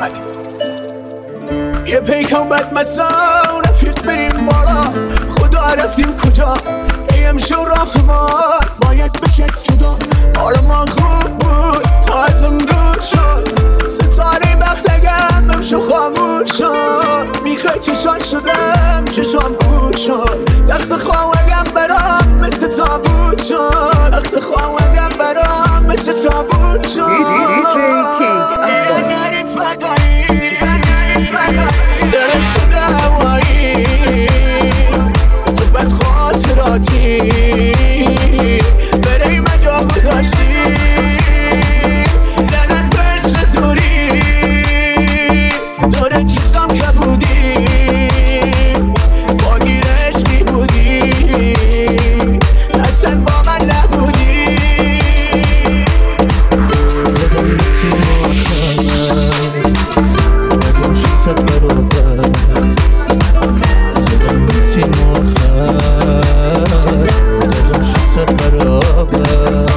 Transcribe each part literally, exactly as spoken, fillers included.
اومدی. یه پیکان بد مسا رفیق بریم بالا، خدا رفتیم کجا ای امشو راه ما باید بشه جدا. آرمان خوب بود تا ازم دور شد، ستاره بختگم امشو خاموش شد. میخه چشان شدم چشام کور شد، تخت خواهگم برام مثل تابوت شد. تخت خواهگم برام مثل تابوت شد. نری فدایی داره شده هوایی، تو بد خاطراتی بره مجا گذاشتی. لعنت بهش زوری داره چیزام که بودی، باگیر عشقی بودی اصلا با من نبودی. زدم نیستی ماخر ندم شد ست برابر، زدم نیستی ماخر ندم شد ست برابر.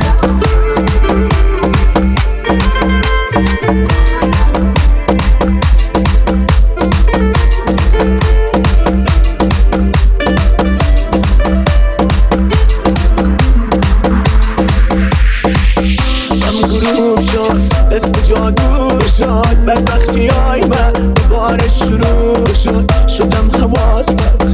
اسم جادو شد بدبختی های من دوباره شروع شد، شدم حواس